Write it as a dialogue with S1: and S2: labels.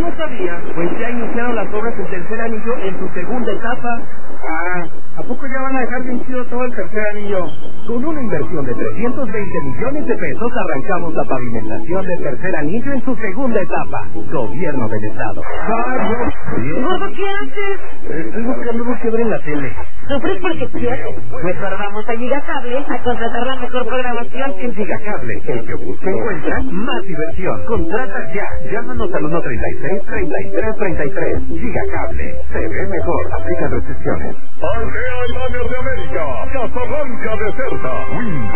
S1: no sabía. Pues ya iniciaron las obras del tercer anillo en su segunda etapa.
S2: ¿A poco ya van a dejar bien chido todo el tercer anillo?
S1: Con una inversión de 320 millones de pesos arrancamos la pavimentación del tercer anillo en su segunda etapa. Gobierno del Estado.
S3: Gordo, ¿qué haces?
S1: Estoy buscando algo que ver en la tele.
S3: ¿Sufres porque quieres? Mejor vamos a Gigacable a contratar la mejor programación.
S1: En Gigacable, el que busca encuentra más diversión. Contrata ya. Llámanos al 136-3333. Gigacable. Se ve mejor. Aplica restricciones.
S4: Aldea Elanes de América, Casablanca Deserta,